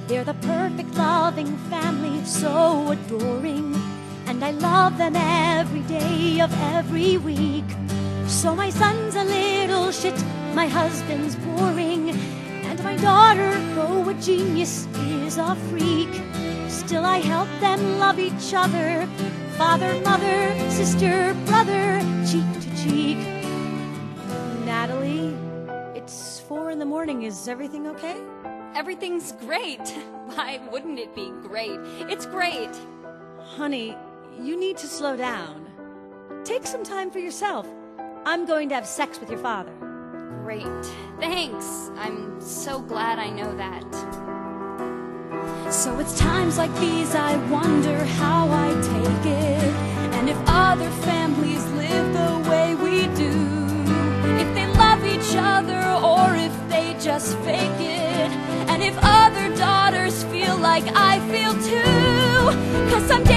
They're the perfect loving family, so adoring, and I love them every day of every week. So my son's a little shit, my husband's boring, and my daughter, though a genius, is a freak. Still I help them love each other, father, mother, sister, brother, cheek to cheek. Natalie, it's 4 in the morning. Is everything okay? Everything's great. Why wouldn't it be great? It's great. Honey, you need to slow down. Take some time for yourself. I'm going to have sex with your father. Great. Thanks. I'm so glad I know that. So it's times like these I wonder how I take it, and if other families live the way we do, if they love each other or if they just fake it, and if other daughters feel like I feel too. 'Cause someday